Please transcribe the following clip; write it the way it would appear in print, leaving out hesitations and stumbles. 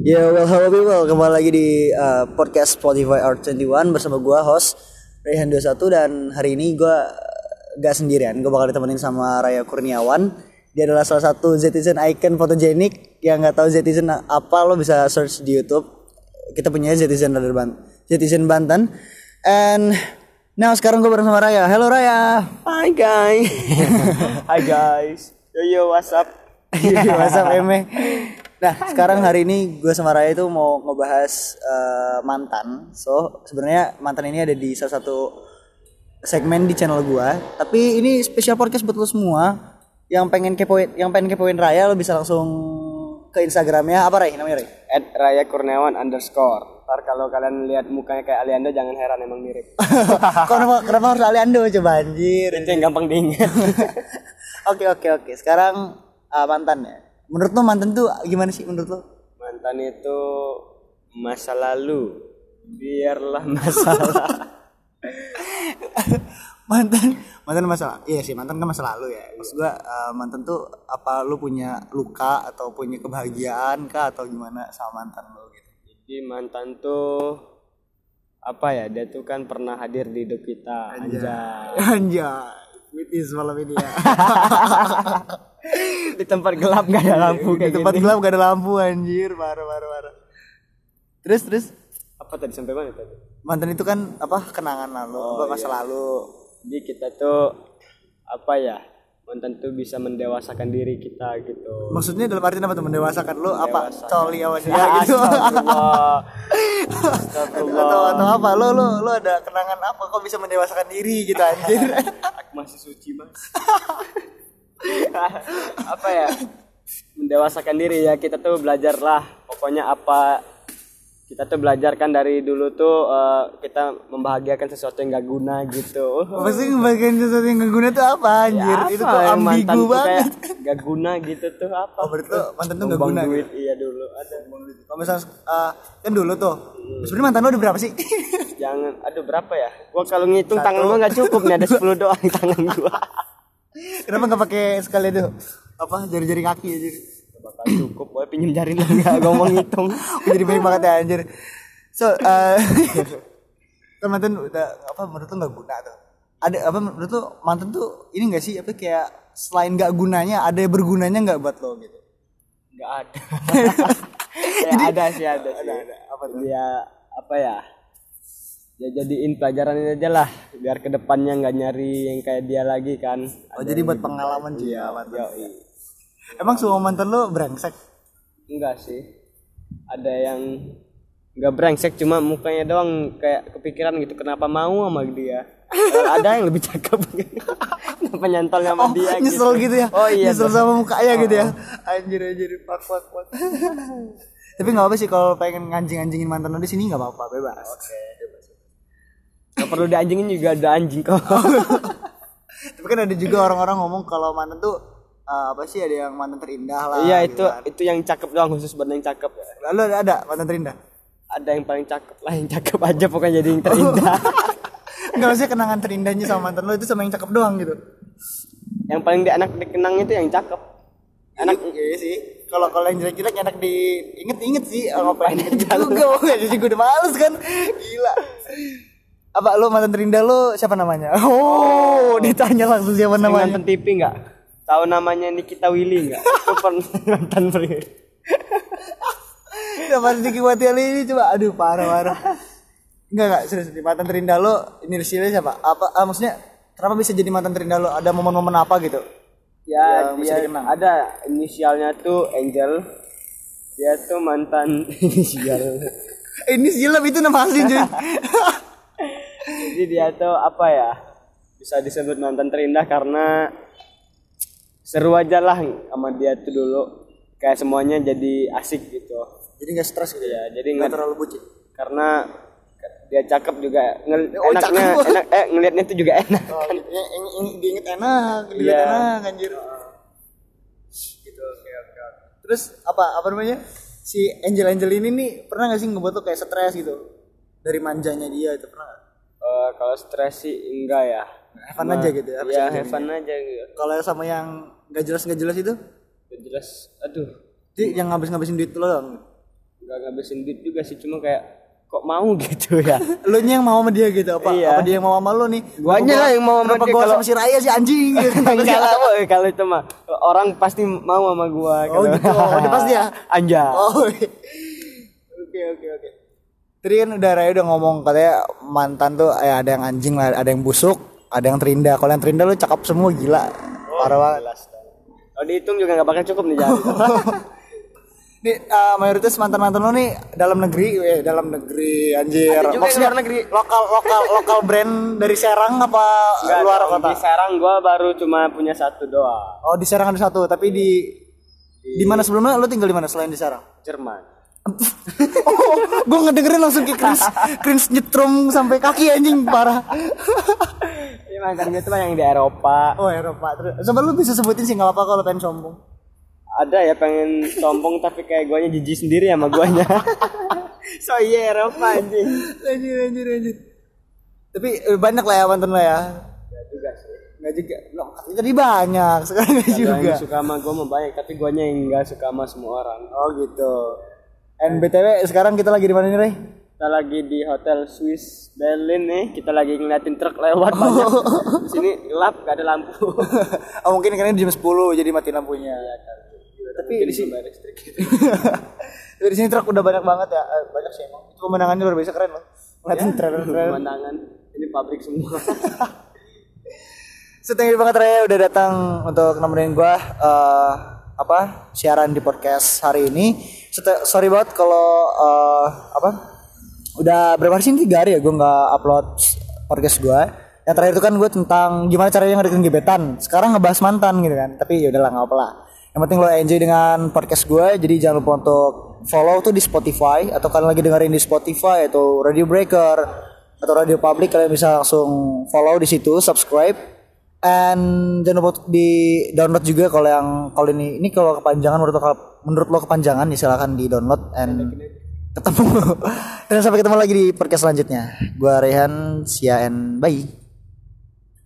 Ya, well, hello people, kembali lagi di podcast Spotify Art 21 bersama gue host Rayhan 21. Dan hari ini gue gak sendirian, gue bakal ditemenin sama Raya Kurniawan. Dia adalah salah satu Zetizen icon fotogenik. Yang gak tahu Zetizen apa, lo bisa search di YouTube. Kita punya Zetizen Banten. And now sekarang gue bareng sama Raya. Hello Raya. Hi guys. Hi guys. Yo what's up? What's up Eme? Nah, sekarang hari ini gue sama Raya itu mau ngebahas mantan. So, sebenarnya mantan ini ada di salah satu segmen di channel gue. Tapi ini spesial podcast buat lo semua yang pengen kepoin Raya, lo bisa langsung ke Instagramnya. Apa Ray? Namanya Ray? @rayakurniawan_. Ntar kalau kalian lihat mukanya kayak Aliando jangan heran, emang mirip. Kenapa harus Aliando coba anjir? Itu yang gampang diingat. Oke. Sekarang mantan ya. Menurut lo mantan tuh gimana sih menurut lo? Mantan itu masa lalu. Biarlah masalah. mantan masalah. Iya sih, mantan kan masa lalu ya. Maksud gua mantan tuh apa lu punya luka atau punya kebahagiaan kah atau gimana sama mantan lo gitu? Jadi mantan tuh apa ya? Dia tuh kan pernah hadir di hidup kita. Anjay. Witness malam ini ya. Di tempat gelap gak ada lampu kayak Di tempat gelap gak ada lampu anjir, parah. Terus Apa tadi sampai mana tadi? mantan itu kan apa kenangan lalu, masa lalu. Jadi kita tuh apa ya? Mantan tuh bisa mendewasakan diri kita gitu. Maksudnya dalam arti apa tuh mendewasakan lo? Apa coli awal dia gitu? Astagfirullah. atau apa? Lo ada kenangan apa? Kok bisa mendewasakan diri gitu anjir? Aku masih suci mas. Apa ya? Mendewasakan diri ya, kita tuh belajar lah. Pokoknya apa? Kita tuh belajar kan dari dulu tuh kita membahagiakan sesuatu yang gak guna gitu. Maksudnya membagian sesuatu yang gak guna tuh apa anjir? Ya, itu tuh ambigu banget. Gak guna gitu tuh apa? Oh berarti tuh mantan tuh gak guna duit, gitu? iya dulu ada. Kalau misalnya kan dulu tuh sebenarnya mantan lo ada berapa sih? Jangan, aduh berapa ya? Gua kalau ngitung tangan gua nggak cukup nih, ada 10 doang tangan gua. Kenapa nggak pakai sekali tuh apa jari-jari kaki aja? Bakal cukup, boleh pinjem jari lah nggak ngomong ngitung. Jadi baik banget ya anjir. So kan mantan udah apa menurut lo nggak guna tuh? Ada apa menurut lo mantan tuh ini nggak sih apa kayak selain nggak gunanya ada bergunanya nggak buat lo gitu? Nggak ada. Ya, ada sih. Ada. Apa tuh? Dia apa ya? Ya jadiin pelajaran ini aja lah, biar kedepannya nggak nyari yang kayak dia lagi kan. Oh jadi buat pengalaman juga mantan. Yoi. Emang semua mantan lo brengsek? Enggak sih. Ada yang nggak brengsek, cuma mukanya doang kayak kepikiran gitu kenapa mau sama dia. Ada yang lebih cakep. Kenapa nyantol sama dia nyesel gitu ya? Oh iya. Nyesel sama mukanya gitu ya? Anjir. Pak. Tapi nggak apa sih kalau pengen nganjing-anjingin mantan lo di sini nggak apa-apa, bebas. Oke. Gak perlu dianjingin juga ada anjing kok. Tapi kan ada juga orang-orang ngomong kalau mantan tuh apa sih ada yang mantan terindah lah. Iya gitu kan. itu yang cakep doang, khusus buat yang cakep ya. Lalu ada mantan terindah? Ada yang paling cakep lah, yang cakep aja pokoknya jadi yang terindah. Enggak usah kenangan terindahnya sama mantan lo itu sama yang cakep doang gitu. Yang paling enak dikenang itu yang cakep. Enak iya sih. Kalau yang jelek-jelek enak diinget sih. Ngapain juga? Jadi gue udah males kan. Gila. Apa lo mantan terindah lo siapa namanya? Oh, ditanya langsung siapa namanya. Nonton TV enggak? Tahu namanya Nikita Willy enggak? Itu pernah nonton beri. Dapat Diki Watiali ini coba aduh parah. Enggak serius mantan terindah lo inisialnya siapa? Apa maksudnya kenapa bisa jadi mantan terindah lo? Ada momen-momen apa gitu? Ya, bisa dia dikenang. ada inisialnya tuh Angel. Dia tuh mantan inisial. Inisial itu nama asli cuy. Jadi dia tuh apa ya? Bisa disebut mantan terindah karena seru aja lah sama dia tuh dulu. Kayak semuanya jadi asik gitu. Jadi nggak stres gitu Ya, jadi nggak terlalu bucin. karena dia cakep juga. cakep. Ngelihatnya tuh juga enak. Oh, diinget enak, dilihat Iya. enak anjir. Gitu, oke. Terus apa namanya? Si Angel ini nih pernah nggak sih ngebuat lo kayak stres gitu? Dari manjanya dia itu pernah nggak? Kalau stres sih enggak ya. Have fun aja gitu ya? Iya, have fun aja gitu. Kalau sama yang nggak jelas itu? Udah jelas, aduh, Jadi yang ngabisin duit lo doang. nggak ngabisin duit juga sih, cuma kayak kok mau gitu ya. Lu yang mau sama dia gitu apa? Iya. Apa dia yang mau sama lu nih? Guanya lah yang mau sama Kenapa dia gua kalau sama si Raya si anjing gitu. enggak lah, woy. Kalau itu mah orang pasti mau sama gua. Oh gitu. Oh, dia pasti ya. Anja. Oh. Oke. Tadi kan udah Raya udah ngomong katanya mantan tuh ada yang anjing lah, ada yang busuk, ada yang terindah. Kalau yang terindah lu cakep semua gila. Parah banget. Kalau dihitung juga nggak bakal cukup nih jari. Nih mayoritas mantan-mantan lo nih dalam negeri anjir. Ada juga Maksudnya luar negeri. lokal brand dari Serang apa Enggak, luar dong. kota? Di Serang gua baru cuma punya satu doang. Oh, di Serang ada satu, tapi di mana sebelumnya lo tinggal di mana selain di Serang? Jerman. Oh, gue ngedengerin langsung kayak cringe nyetrum sampai kaki anjing parah. Iya, mantan gue tuh yang di Eropa. Oh, Eropa. Terus coba lu bisa sebutin sih enggak apa-apa kalau pengen sombong. Ada ya pengen sombong tapi kayak guanya jijik sendiri sama guanya. So iya Eropa anjing. Lanjut. Tapi banyak lah ya mantan lo ya. Ya juga sih. Enggak juga. Lo tadi banyak, sekarang enggak juga. Yang suka sama gua mah banyak, tapi guanya yang enggak suka sama semua orang. Oh gitu. BTW sekarang kita lagi di mana nih, Ray? Kita lagi di Hotel Swiss Berlin nih. Kita lagi ngeliatin truk lewat banyak. Di sini gelap, gak ada lampu. Oh mungkin karena jam 10 jadi mati lampunya. Iya kan. Tapi di sini tapi di sini truk udah banyak banget ya. Banyak sih emang. Itu pemandangannya luar biasa keren loh. Ngeliatin trailer. Pemandangan ini pabrik semua. So, thank you banget Raya udah datang untuk nemenin gua siaran di podcast hari ini. Sorry banget kalau udah berapa hari sih ini 3 hari ya gue nggak upload podcast gue. Yang terakhir itu kan gue tentang gimana caranya ngedeketin gebetan. Sekarang ngebahas mantan gitu kan. Tapi ya udahlah nggak apa lah. Yang penting lo enjoy dengan podcast gue. Jadi jangan lupa untuk follow tuh di Spotify atau kalian lagi dengerin di Spotify atau Radio Breaker atau Radio Public, kalian bisa langsung follow di situ, subscribe. And jangan lupa di download juga kalau ini kalau kepanjangan menurut lo kepanjangan ya silakan di download and ketemu. Dan sampai ketemu lagi di podcast selanjutnya. Gua Rehan, see ya and bye.